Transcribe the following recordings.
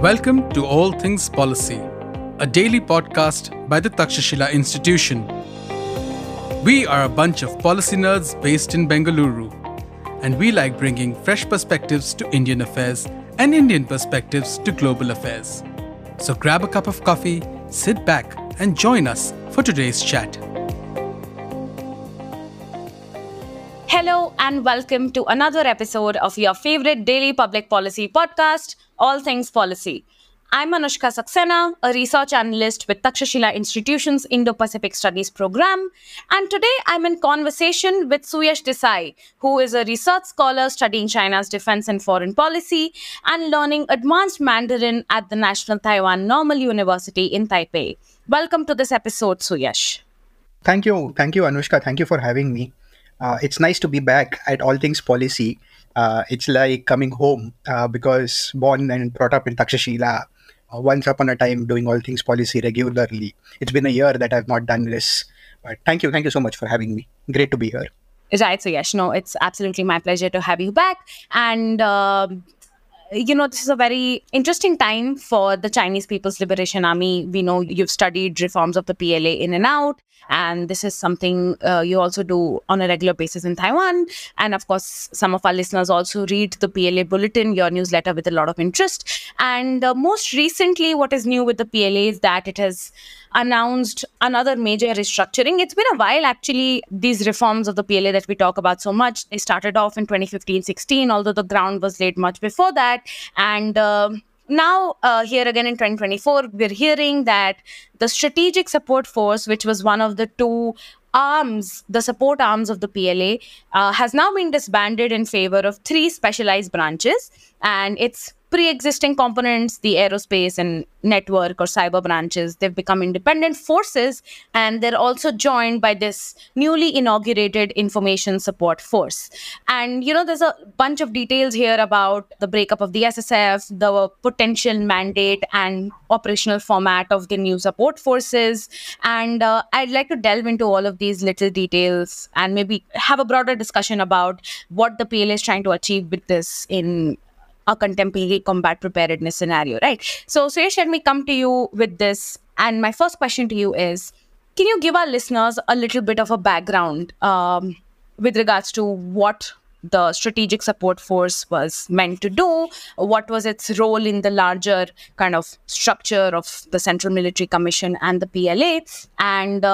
Welcome to All Things Policy, a daily podcast by the Takshashila Institution. We are a bunch of policy nerds based in Bengaluru, and we like bringing fresh perspectives to Indian affairs and Indian perspectives to global affairs. So grab a cup of coffee, sit back, and join us for today's chat. Hello and welcome to another episode of your favorite daily public policy podcast, All Things Policy. I'm Anushka Saxena, a research analyst with Takshashila Institution's Indo-Pacific Studies program, and today I'm in conversation with Suyash Desai, who is a research scholar studying China's defense and foreign policy and learning advanced Mandarin at the National Taiwan Normal University in Taipei. Welcome to this episode, Suyash. Thank you, Anushka. Thank you for having me. It's nice to be back at All Things Policy. It's like coming home because born and brought up in Takshashila, once upon a time doing All Things Policy regularly. It's been a year that I've not done this. But thank you so much for having me. Great to be here. Right, Suyash. No, it's absolutely my pleasure to have you back. And this is a very interesting time for the Chinese People's Liberation Army. We know you've studied reforms of the PLA in and out, and this is something you also do on a regular basis in Taiwan. And of course, some of our listeners also read the PLA Bulletin, your newsletter, with a lot of interest. And most recently, what is new with the PLA is that it has announced another major restructuring. It's been a while, actually, these reforms of the PLA that we talk about so much. They started off in 2015-16, although the ground was laid much before that. And now, here again in 2024, we're hearing that the Strategic Support Force, which was one of the two arms, the support arms of the PLA, has now been disbanded in favor of three specialized branches. And its pre-existing components, the aerospace and network or cyber branches, they've become independent forces, and they're also joined by this newly inaugurated information support force. And, there's a bunch of details here about the breakup of the SSF, the potential mandate and operational format of the new support forces. And I'd like to delve into all of these little details and maybe have a broader discussion about what the PLA is trying to achieve with this in a contemporary combat preparedness scenario, right? So, Suyash, let me come to you with this. And my first question to you is, can you give our listeners a little bit of a background with regards to what the Strategic Support Force was meant to do? What was its role in the larger kind of structure of the Central Military Commission and the PLA? And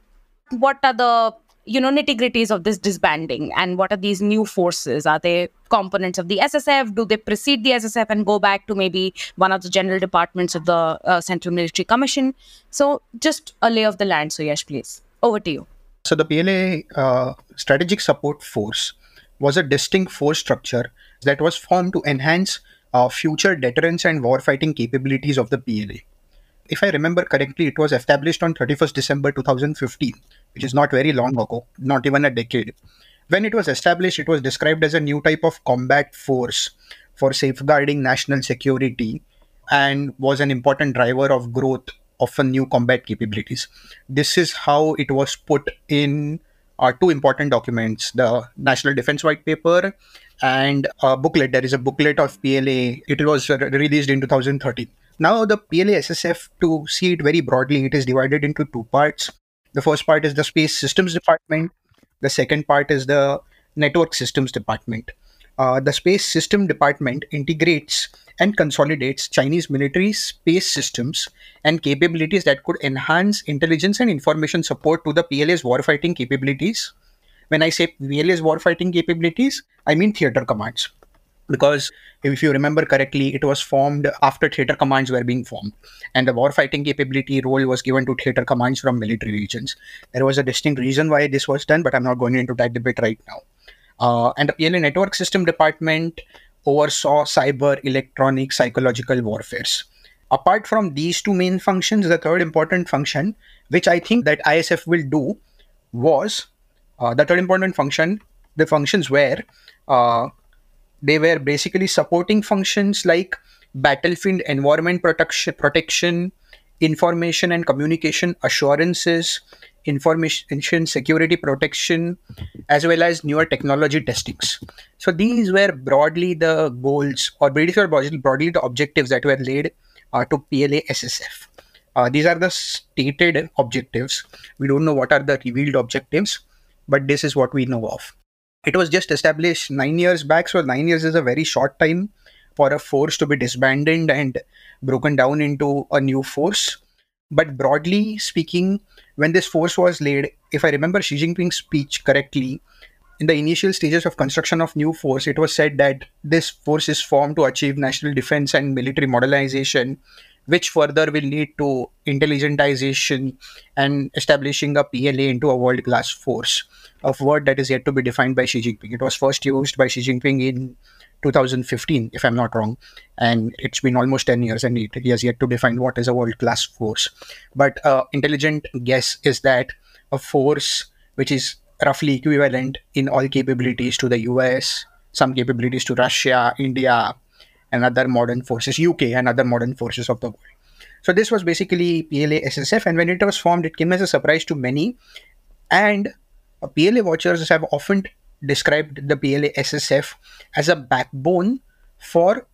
what are the nitty-gritties of this disbanding, and what are these new forces? Are they components of the SSF? Do they precede the SSF and go back to maybe one of the general departments of the Central Military Commission? So just a lay of the land, Suyash, please. Over to you. So the PLA Strategic Support Force was a distinct force structure that was formed to enhance future deterrence and warfighting capabilities of the PLA. If I remember correctly, it was established on 31st December 2015, which is not very long ago, not even a decade. When it was established, it was described as a new type of combat force for safeguarding national security and was an important driver of growth of new combat capabilities. This is how it was put in two important documents, the National Defense White Paper and a booklet. There is a booklet of PLA. It was released in 2013. Now, the PLA SSF, to see it very broadly, it is divided into two parts. The first part is the Space Systems Department. The second part is the Network Systems Department. The Space System Department integrates and consolidates Chinese military space systems and capabilities that could enhance intelligence and information support to the PLA's warfighting capabilities. When I say PLA's warfighting capabilities, I mean theater commands. Because if you remember correctly, it was formed after theater commands were being formed, and the warfighting capability role was given to theater commands from military regions. There was a distinct reason why this was done, but I'm not going into that debate right now. And the PLA Network System Department oversaw cyber, electronic, psychological warfares. Apart from these two main functions, the third important function, which I think that ISF will do, was the third important function. The functions were they were basically supporting functions like battlefield environment protection, information and communication assurances, information security protection, as well as newer technology testings. So these were broadly the goals, or broadly the objectives that were laid to PLA SSF. These are the stated objectives. We don't know what are the revealed objectives, but this is what we know of. It was just established 9 years back, so 9 years is a very short time for a force to be disbanded and broken down into a new force. But broadly speaking, when this force was laid, if I remember Xi Jinping's speech correctly, in the initial stages of construction of new force, it was said that this force is formed to achieve national defense and military modernization, which further will lead to intelligentization and establishing a PLA into a world-class force, a word that is yet to be defined by Xi Jinping. It was first used by Xi Jinping in 2015, if I'm not wrong, and it's been almost 10 years and he has yet to define what is a world-class force. But intelligent guess is that a force which is roughly equivalent in all capabilities to the US, some capabilities to Russia, India, and other modern forces, UK and other modern forces of the world. So this was basically PLA SSF, and when it was formed, it came as a surprise to many. And PLA watchers have often described the PLA SSF as a backbone for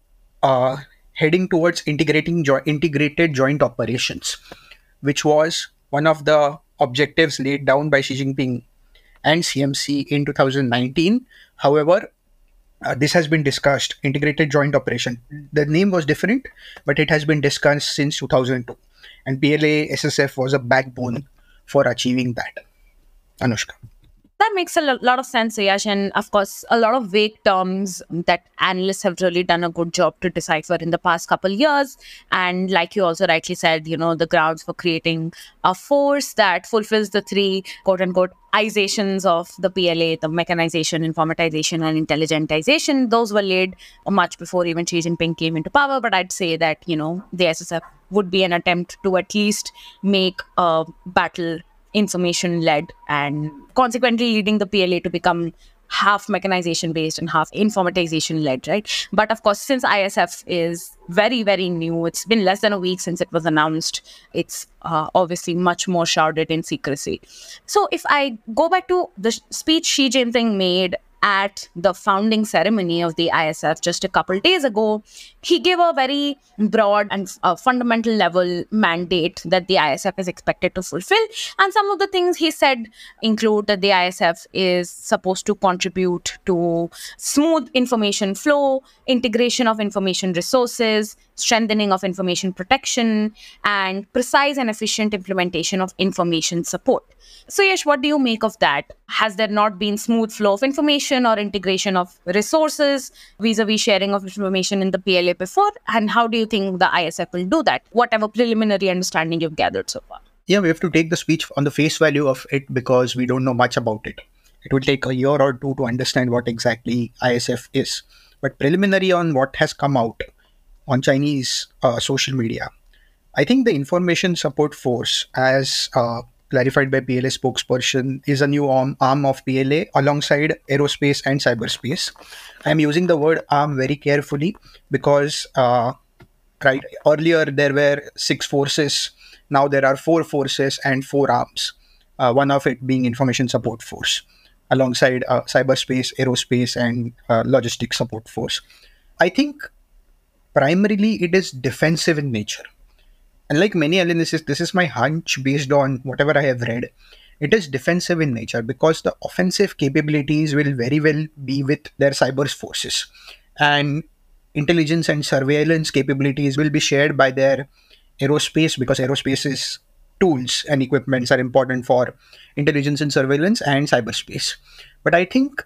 heading towards integrated joint operations, which was one of the objectives laid down by Xi Jinping and CMC in 2019. However, this has been discussed, integrated joint operation. The name was different, but it has been discussed since 2002. And PLA SSF was a backbone for achieving that. Anushka. That makes a lot of sense, Yash. And of course, a lot of vague terms that analysts have really done a good job to decipher in the past couple years. And like you also rightly said, the grounds for creating a force that fulfills the three quote unquote izations of the PLA, the mechanization, informatization, and intelligentization. Those were laid much before even Xi Jinping came into power. But I'd say that, the SSF would be an attempt to at least make a battle information led, and consequently leading the PLA to become half mechanization based and half informatization led, right? But of course, since ISF is very, very new, it's been less than a week since it was announced. It's obviously much more shrouded in secrecy. So if I go back to the speech Xi Jinping made at the founding ceremony of the ISF just a couple days ago, he gave a very broad and fundamental level mandate that the ISF is expected to fulfill. And some of the things he said include that the ISF is supposed to contribute to smooth information flow, integration of information resources, strengthening of information protection, and precise and efficient implementation of information support. So Yash, what do you make of that? Has there not been smooth flow of information or integration of resources vis-a-vis sharing of information in the PLA before? And how do you think the ISF will do that? Whatever preliminary understanding you've gathered so far. Yeah, we have to take the speech on the face value of it because we don't know much about it. It will take a year or two to understand what exactly ISF is. But preliminary on what has come out on Chinese social media, I think the Information Support Force, as clarified by PLA spokesperson, is a new arm of PLA alongside aerospace and cyberspace. I am using the word arm very carefully because right earlier there were 6 forces. Now there are 4 forces and 4 arms. One of it being Information Support Force, alongside cyberspace, aerospace, and logistics support force. I think primarily it is defensive in nature. And like many analysis, this is my hunch based on whatever I have read. It is defensive in nature because the offensive capabilities will very well be with their cyber forces. And intelligence and surveillance capabilities will be shared by their aerospace, because aerospace's tools and equipments are important for intelligence and surveillance and cyberspace. But I think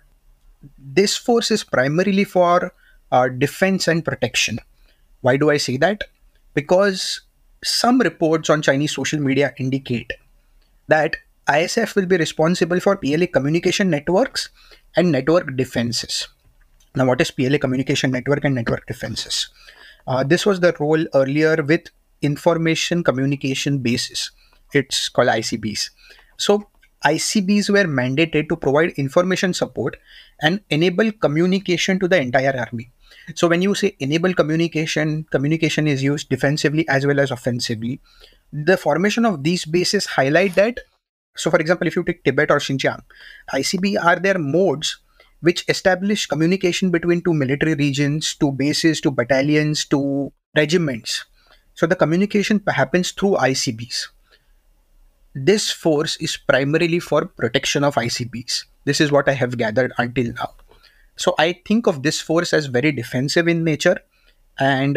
this force is primarily for defense and protection. Why do I say that? Because some reports on Chinese social media indicate that ISF will be responsible for PLA communication networks and network defenses. Now, what is PLA communication network and network defenses? This was the role earlier with information communication bases. It's called ICBs. So ICBs were mandated to provide information support and enable communication to the entire army. So when you say enable communication, communication is used defensively as well as offensively. The formation of these bases highlight that So, for example, if you take Tibet or Xinjiang, ICB are their modes which establish communication between two military regions, two bases, two battalions, two regiments. So, the communication happens through ICBs. This force is primarily for protection of ICBs. This is what I have gathered until now. So, I think of this force as very defensive in nature. And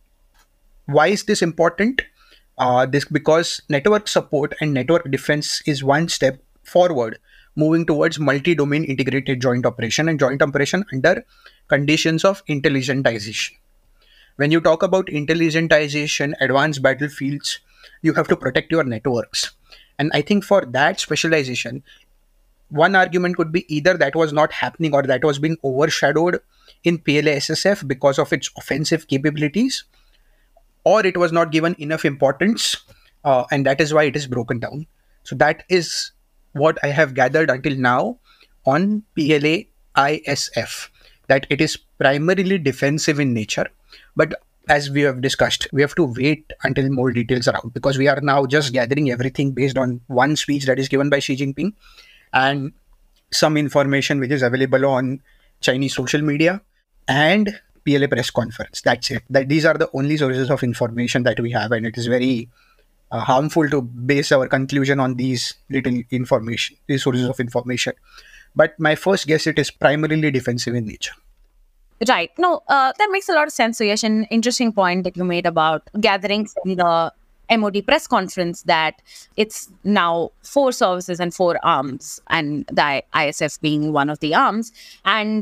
why is this important? This because network support and network defense is one step forward, moving towards multi-domain integrated joint operation and joint operation under conditions of intelligentization. When you talk about intelligentization, advanced battlefields, you have to protect your networks. And I think for that specialization, one argument could be either that was not happening or that was being overshadowed in PLA SSF because of its offensive capabilities, or it was not given enough importance, and that is why it is broken down. So that is what I have gathered until now on PLA ISF, that it is primarily defensive in nature. But as we have discussed, we have to wait until more details are out, because we are now just gathering everything based on one speech that is given by Xi Jinping and some information which is available on Chinese social media and PLA press conference. That's it. These are the only sources of information that we have, and it is very harmful to base our conclusion on these sources of information. But my first guess, it is primarily defensive in nature. Right. No, that makes a lot of sense, Suyash. An interesting point that you made about gathering from the MOD press conference, that it's now 4 services and 4 arms, and the ISF being one of the arms. And,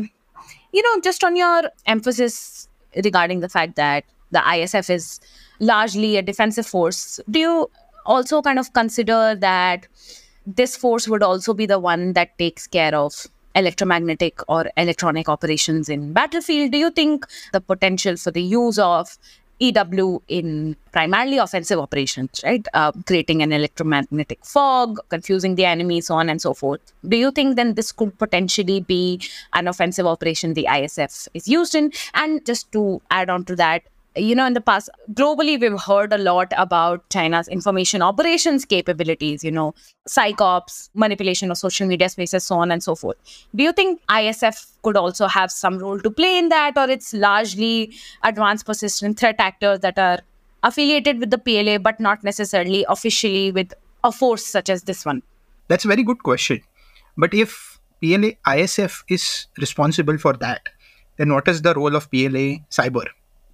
just on your emphasis regarding the fact that the ISF is largely a defensive force, do you also kind of consider that this force would also be the one that takes care of electromagnetic or electronic operations in battlefield? Do you think the potential for the use of EW in primarily offensive operations, right? Creating an electromagnetic fog, confusing the enemy, so on and so forth. Do you think then this could potentially be an offensive operation the ISF is used in? And just to add on to that, in the past, globally, we've heard a lot about China's information operations capabilities, psyops, manipulation of social media spaces, so on and so forth. Do you think ISF could also have some role to play in that, or it's largely advanced persistent threat actors that are affiliated with the PLA, but not necessarily officially with a force such as this one? That's a very good question. But if PLA ISF is responsible for that, then what is the role of PLA Cyber?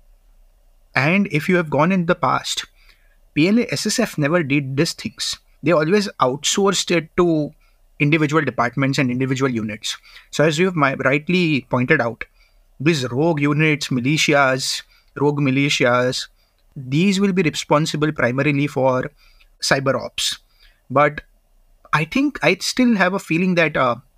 And if you have gone in the past, PLA SSF never did these things. They always outsourced it to individual departments and individual units. So as you have rightly pointed out, these rogue units, rogue militias, these will be responsible primarily for cyber ops. But I think I still have a feeling that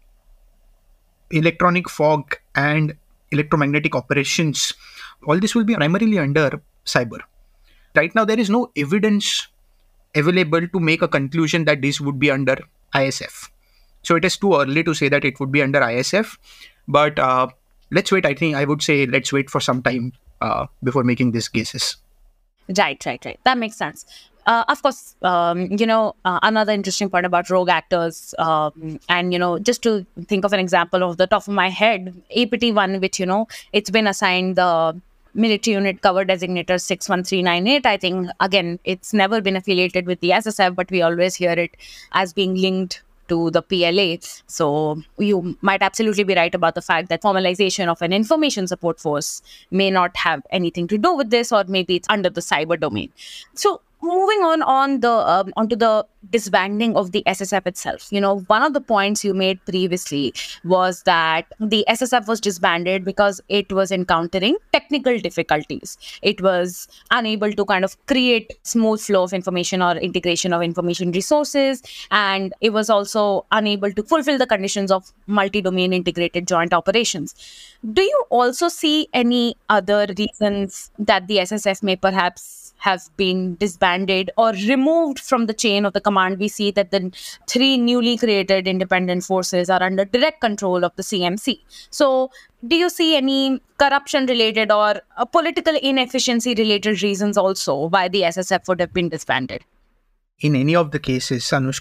electronic fog and electromagnetic operations, all this will be primarily under cyber. Right now, there is no evidence available to make a conclusion that this would be under ISF. So it is too early to say that it would be under ISF. But let's wait. I think I would say let's wait for some time before making these cases. Right. That makes sense. Of course, another interesting point about rogue actors, and, just to think of an example off the top of my head, APT-1, which, it's been assigned the military unit cover designator 61398. I think, again, it's never been affiliated with the SSF, but we always hear it as being linked to the PLA. So you might absolutely be right about the fact that formalization of an information support force may not have anything to do with this, or maybe it's under the cyber domain. So moving on onto the disbanding of the SSF itself, one of the points you made previously was that the SSF was disbanded because it was encountering technical difficulties. It was unable to kind of create smooth flow of information or integration of information resources, and it was also unable to fulfill the conditions of multi-domain integrated joint operations. Do you also see any other reasons that the SSF may perhaps have been disbanded or removed from the chain of the command? We see that the 3 newly created independent forces are under direct control of the CMC. So do you see any corruption related or political inefficiency related reasons also why the SSF would have been disbanded? In any of the cases, Anushka,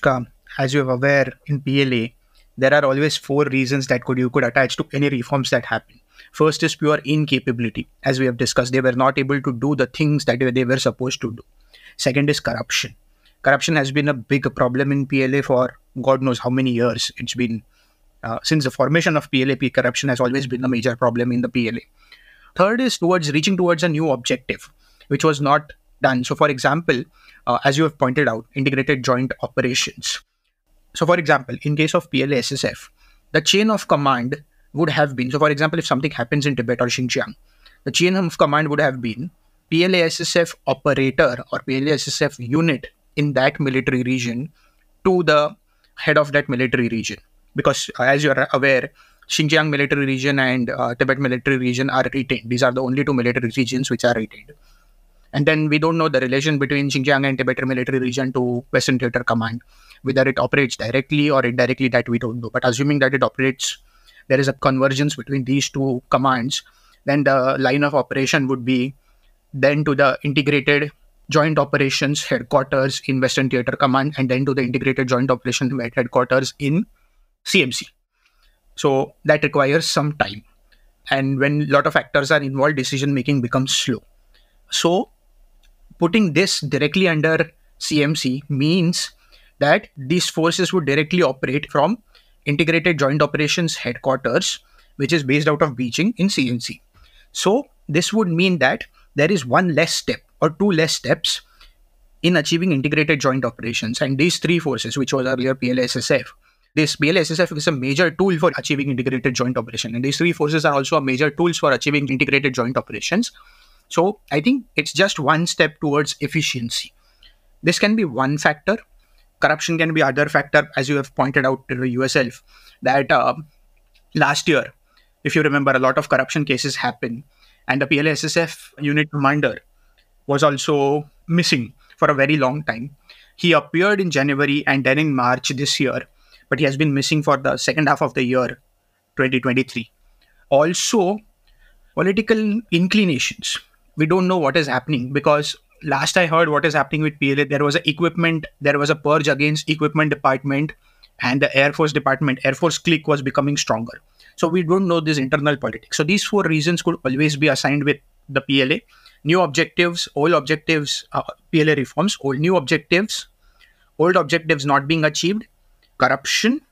as you're aware, in PLA, there are always four reasons that you could attach to any reforms that happen. First is pure incapability. As we have discussed, they were not able to do the things that they were supposed to do. Second is corruption. Corruption has been a big problem in PLA for God knows how many years. It's been since the formation of PLA, corruption has always been a major problem in the PLA. Third is reaching towards a new objective, which was not done. So, for example, as you have pointed out, integrated joint operations. So, for example, in case of PLA-SSF, the chain of command would have been, so for example, if something happens in Tibet or Xinjiang, the chain of command would have been PLA-SSF operator or PLA-SSF unit in that military region to the head of that military region. Because as you're aware, Xinjiang military region and Tibet military region are retained. These are the only two military regions which are retained. And then we don't know the relation between Xinjiang and Tibet military region to Western Theater Command, whether it operates directly or indirectly, that we don't know. But assuming that it operates, there is a convergence between these two commands, then the line of operation would be then to the integrated joint operations headquarters in Western Theater Command, and then to the integrated joint operations headquarters in CMC. So that requires some time. And when a lot of factors are involved, decision making becomes slow. So putting this directly under CMC means that these forces would directly operate from Integrated Joint Operations Headquarters, which is based out of Beijing in CNC. So this would mean that there is one less step or two less steps in achieving integrated joint operations. And these three forces, which was earlier PLA-SSF, this PLA-SSF is a major tool for achieving integrated joint operation. And these three forces are also a major tools for achieving integrated joint operations. So I think it's just one step towards efficiency. This can be one factor. Corruption can be other factor, as you have pointed out to yourself, that last year, if you remember, a lot of corruption cases happened. And the PLA-SSF unit commander was also missing for a very long time. He appeared in January and then in March this year, but he has been missing for the second half of the year, 2023. Also, political inclinations. We don't know what is happening because last I heard what is happening with PLA, there was a purge against equipment department and the Air Force department, Air Force clique was becoming stronger. So we don't know this internal politics. So these four reasons could always be assigned with the PLA. New objectives, old objectives, PLA reforms, new objectives, old objectives not being achieved, corruption,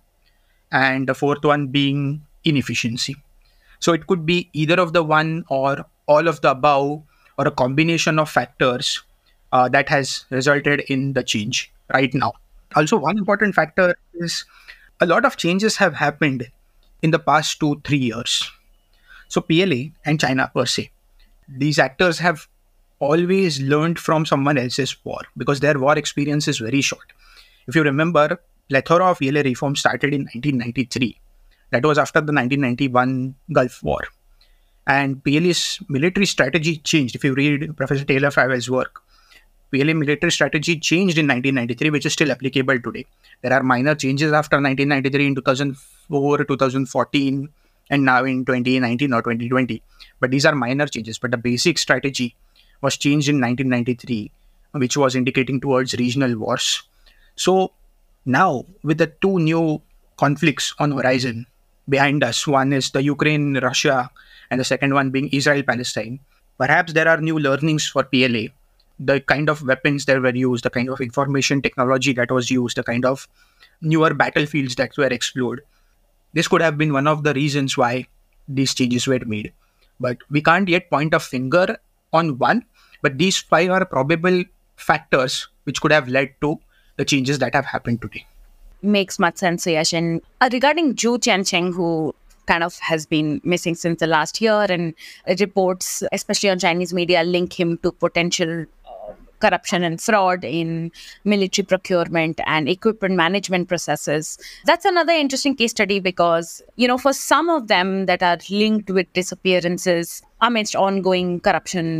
and the fourth one being inefficiency. So it could be either of the one or all of the above, or a combination of factors that has resulted in the change right now. Also, one important factor is a lot of changes have happened in the past 2-3 years. So PLA and China per se, these actors have always learned from someone else's war because their war experience is very short. If you remember, plethora of PLA reforms started in 1993. That was after the 1991 Gulf War. And PLA's military strategy changed. If you read Professor Taylor Farwell's work, PLA military strategy changed in 1993, which is still applicable today. There are minor changes after 1993 in 2004, 2014, and now in 2019 or 2020. But these are minor changes. But the basic strategy was changed in 1993, which was indicating towards regional wars. So now, with the two new conflicts on horizon behind us, one is the Ukraine-Russia, and the second one being Israel-Palestine, perhaps there are new learnings for PLA. The kind of weapons that were used, the kind of information technology that was used, the kind of newer battlefields that were explored. This could have been one of the reasons why these changes were made. But we can't yet point a finger on one, but these five are probable factors which could have led to the changes that have happened today. Makes much sense, Yash. And regarding Zhu Tiancheng, who kind of has been missing since the last year, and reports, especially on Chinese media, link him to potential corruption and fraud in military procurement and equipment management processes. That's another interesting case study because, for some of them that are linked with disappearances amidst ongoing corruption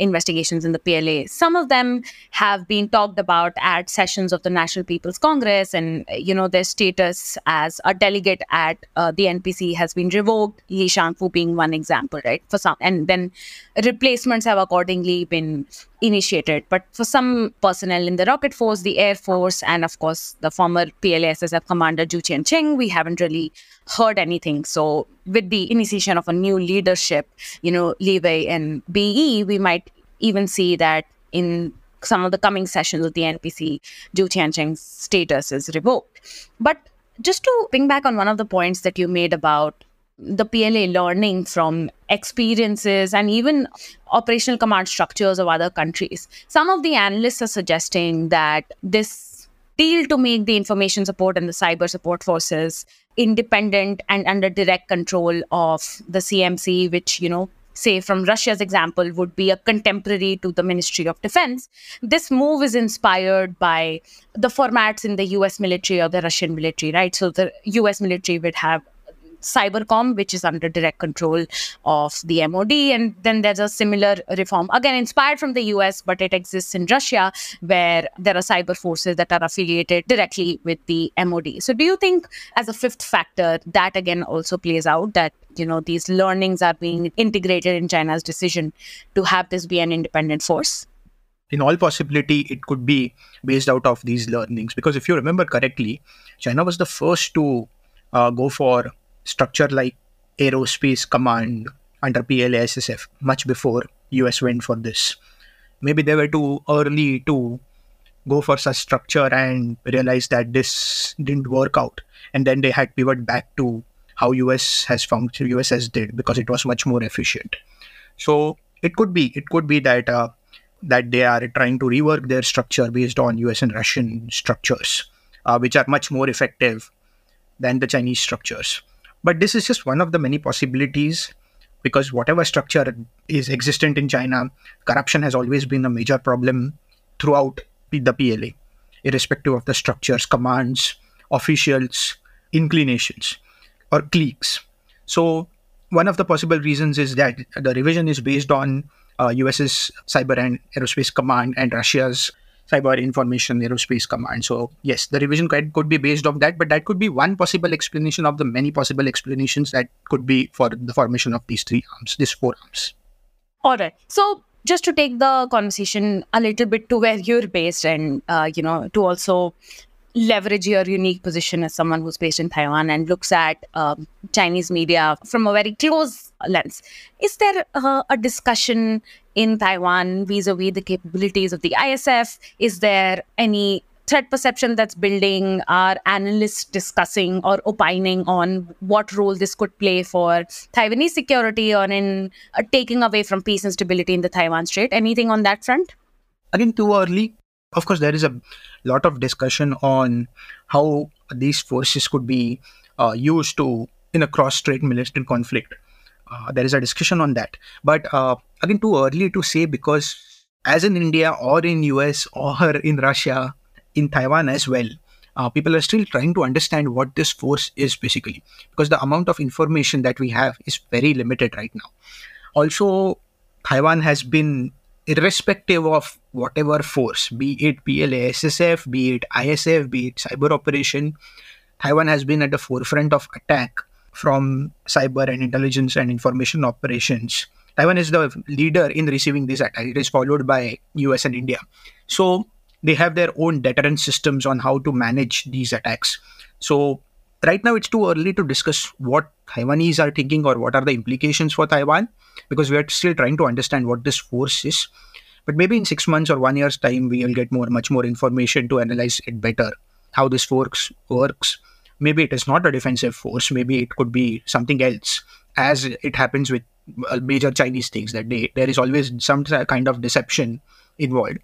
investigations in the PLA. Some of them have been talked about at sessions of the National People's Congress, and their status as a delegate at the NPC has been revoked. Li Shangfu being one example, right? For some, and then replacements have accordingly been initiated. But for some personnel in the Rocket Force, the Air Force, and of course the former PLA-SSF commander Zhu Qianqing, we haven't really heard anything. So with the initiation of a new leadership, Li Wei and BE, we might even see that in some of the coming sessions of the NPC, Zhu Qianqing's status is revoked. But just to ping back on one of the points that you made about the PLA learning from experiences and even operational command structures of other countries, some of the analysts are suggesting that this deal to make the information support and the cyber support forces independent and under direct control of the CMC, which, say from Russia's example, would be a contemporary to the Ministry of Defense. This move is inspired by the formats in the US military or the Russian military, right? So the US military would have Cybercom, which is under direct control of the MOD. And then there's a similar reform, again, inspired from the US, but it exists in Russia, where there are cyber forces that are affiliated directly with the MOD. So do you think, as a fifth factor, that again also plays out, that, these learnings are being integrated in China's decision to have this be an independent force? In all possibility, it could be based out of these learnings. Because if you remember correctly, China was the first to go for structure like Aerospace Command under PLA-SSF much before US went for this. Maybe they were too early to go for such structure and realize that this didn't work out. And then they had pivot back to how USS did, because it was much more efficient. So it could be that that they are trying to rework their structure based on US and Russian structures, which are much more effective than the Chinese structures. But this is just one of the many possibilities, because whatever structure is existent in China, corruption has always been a major problem throughout the PLA, irrespective of the structures, commands, officials, inclinations, or cliques. So one of the possible reasons is that the revision is based on US's Cyber and Aerospace Command and Russia's Cyber Information Aerospace Command. So yes, the revision could be based on that, but that could be one possible explanation of the many possible explanations that could be for the formation of these four arms. All right. So just to take the conversation a little bit to where you're based, and to also leverage your unique position as someone who's based in Taiwan and looks at Chinese media from a very close lens. Is there a discussion in Taiwan vis-a-vis the capabilities of the ISF? Is there any threat perception that's building? Are analysts discussing or opining on what role this could play for Taiwanese security or in taking away from peace and stability in the Taiwan Strait? Anything on that front? Again, too early. Of course, there is a lot of discussion on how these forces could be used in a cross-strait military conflict. There is a discussion on that. But again, too early to say, because as in India or in US or in Russia, in Taiwan as well, people are still trying to understand what this force is basically, because the amount of information that we have is very limited right now. Also, Taiwan has been, irrespective of whatever force, be it PLA-SSF, be it ISF, be it cyber operation, Taiwan has been at the forefront of attack from cyber and intelligence and information operations. Taiwan is the leader in receiving this attack. It is followed by US and India. So they have their own deterrence systems on how to manage these attacks. So right now it's too early to discuss what Taiwanese are thinking or what are the implications for Taiwan, because we are still trying to understand what this force is. But maybe in 6 months or 1 year's time, we will get much more information to analyze it better, how this force works. Maybe it is not a defensive force. Maybe it could be something else, as it happens with major Chinese things, that there is always some kind of deception involved.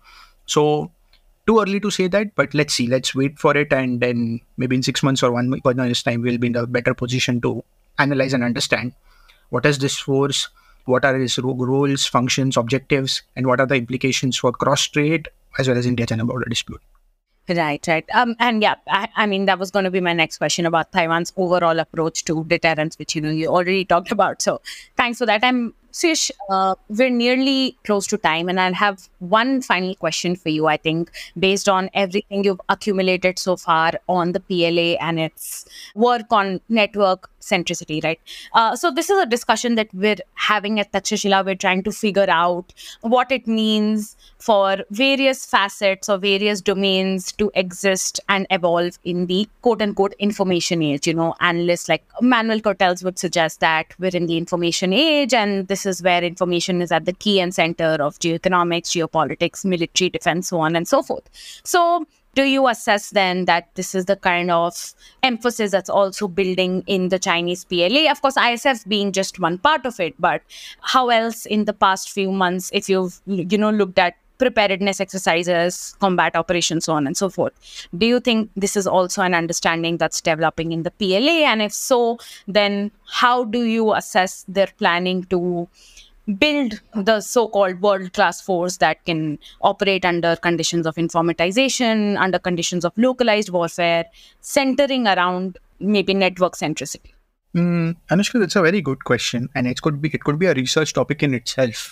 So too early to say that, but let's see. Let's wait for it, and then maybe in 6 months or 1 year's time, we'll be in a better position to analyze and understand what is this force, what are its roles, functions, objectives, and what are the implications for cross-strait as well as India-China border dispute. Right. And yeah, I mean, that was going to be my next question about Taiwan's overall approach to deterrence, which, you already talked about. So thanks for that. I'm Suyash, we're nearly close to time, and I'll have one final question for you. I think, based on everything you've accumulated so far on the PLA and its work on network centricity, right? So, this is a discussion that we're having at Takshashila. We're trying to figure out what it means for various facets or various domains to exist and evolve in the quote unquote information age. Analysts like Manuel Cortels would suggest that we're in the information age, and this is where information is at the key and center of geoeconomics, geopolitics, military, defense, so on and so forth. So, do you assess then that this is the kind of emphasis that's also building in the Chinese PLA? Of course, ISF being just one part of it, but how else in the past few months, if you've looked at preparedness exercises, combat operations, so on and so forth, do you think this is also an understanding that's developing in the PLA? And if so, then how do you assess their planning to build the so-called world-class force that can operate under conditions of informatization, under conditions of localized warfare, centering around maybe network centricity? Anushka, that's a very good question, and it could be a research topic in itself.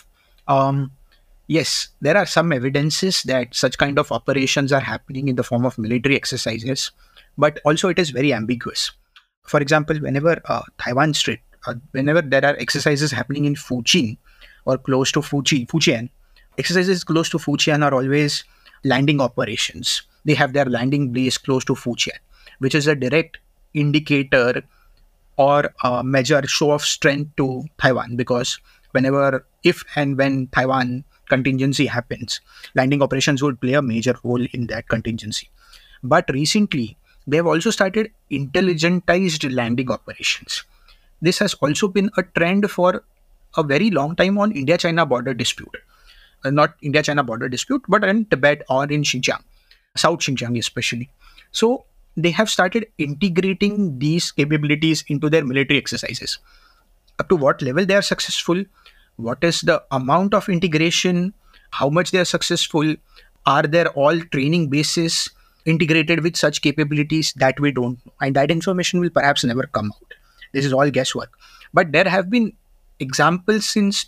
Yes, there are some evidences that such kind of operations are happening in the form of military exercises, but also it is very ambiguous. For example, whenever Taiwan Strait, whenever there are exercises happening in Fujian or close to Fujian, exercises close to Fujian are always landing operations. They have their landing base close to Fujian, which is a direct indicator or a measure show of strength to Taiwan, because if and when Taiwan contingency happens, landing operations would play a major role in that contingency. But recently, they have also started intelligentized landing operations. This has also been a trend for a very long time on India-China border dispute. Not India-China border dispute, but in Tibet or in Xinjiang, South Xinjiang especially. So they have started integrating these capabilities into their military exercises. Up to what level they are successful, what is the amount of integration, how much they are successful, are there all training bases integrated with such capabilities, that we don't know. And that information will perhaps never come out. This is all guesswork. But there have been examples since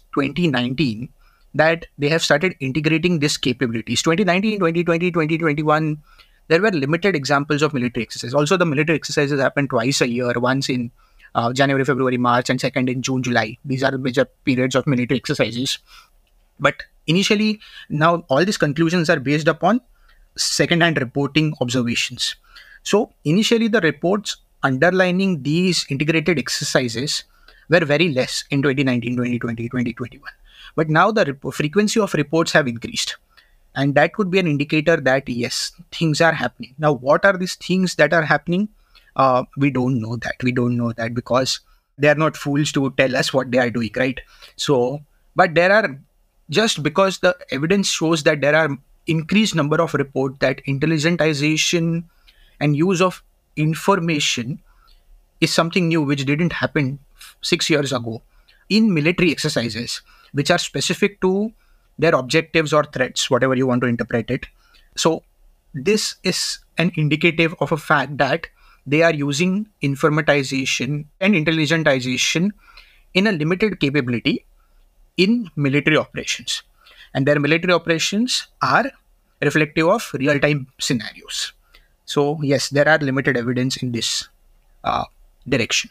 2019 that they have started integrating these capabilities. 2019, 2020, 2021, there were limited examples of military exercises. Also, the military exercises happen twice a year, once in January, February, March, and second in June, July. These are the major periods of military exercises. But initially, now all these conclusions are based upon second-hand reporting observations. So initially, the reports underlining these integrated exercises were very less in 2019, 2020, 2021. But now the frequency of reports have increased. And that could be an indicator that, yes, things are happening. Now, what are these things that are happening? We don't know that. We don't know that because they are not fools to tell us what they are doing, right? So, but there are, just because the evidence shows that there are increased number of reports that intelligentization and use of information is something new which didn't happen 6 years ago in military exercises, which are specific to their objectives or threats, whatever you want to interpret it. So this is an indicative of a fact that they are using informatization and intelligentization in a limited capability in military operations. And their military operations are reflective of real-time scenarios. So yes, there are limited evidence in this direction.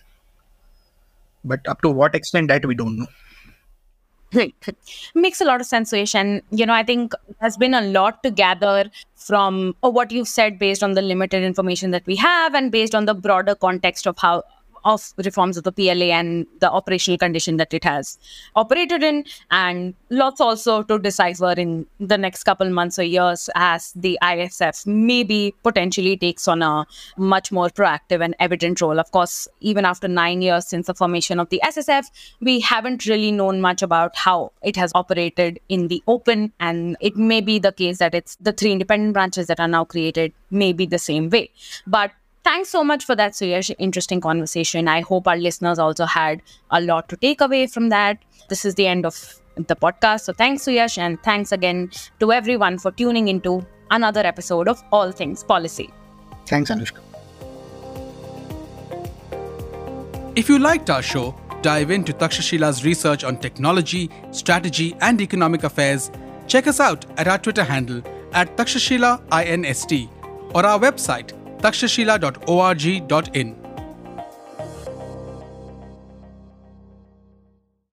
But up to what extent, that we don't know. Right. Makes a lot of sense, Suyash. And, I think there's been a lot to gather from what you've said based on the limited information that we have and based on the broader context of reforms of the PLA and the operational condition that it has operated in, and lots also to decipher in the next couple months or years as the ISF maybe potentially takes on a much more proactive and evident role. Of course, even after 9 years since the formation of the SSF, we haven't really known much about how it has operated in the open, and it may be the case that it's the 3 independent branches that are now created may be the same way. But thanks so much for that, Suyash. Interesting conversation. I hope our listeners also had a lot to take away from that. This is the end of the podcast. So thanks, Suyash, and thanks again to everyone for tuning into another episode of All Things Policy. Thanks, Anushka. If you liked our show, deep dive into Takshashila's research on technology, strategy, and economic affairs, check us out at our Twitter handle @TakshashilaInst or our website takshashila.org.in.